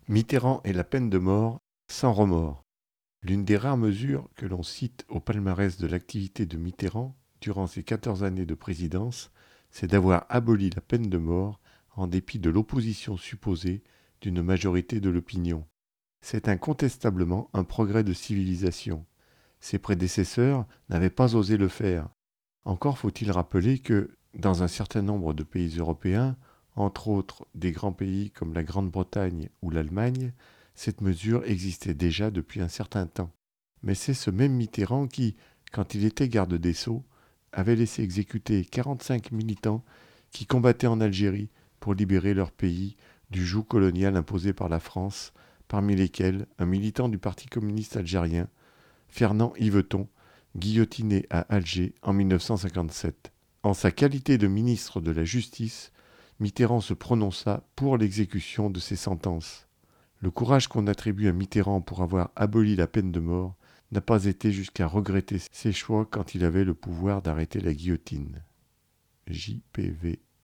Mitterrand et la peine de mort sans remords. L'une des rares mesures que l'on cite au palmarès de l'activité de Mitterrand durant ses 14 années de présidence, c'est d'avoir aboli la peine de mort en dépit de l'opposition supposée d'une majorité de l'opinion. C'est incontestablement un progrès de civilisation. Ses prédécesseurs n'avaient pas osé le faire. Encore faut-il rappeler que, dans un certain nombre de pays européens, entre autres des grands pays comme la Grande-Bretagne ou l'Allemagne, cette mesure existait déjà depuis un certain temps. Mais c'est ce même Mitterrand qui, quand il était garde des Sceaux, avait laissé exécuter 45 militants qui combattaient en Algérie pour libérer leur pays du joug colonial imposé par la France, parmi lesquels un militant du Parti communiste algérien, Fernand Yveton, guillotiné à Alger en 1957. En sa qualité de ministre de la Justice, Mitterrand se prononça pour l'exécution de ces sentences. Le courage qu'on attribue à Mitterrand pour avoir aboli la peine de mort n'a pas été jusqu'à regretter ses choix quand il avait le pouvoir d'arrêter la guillotine. JPV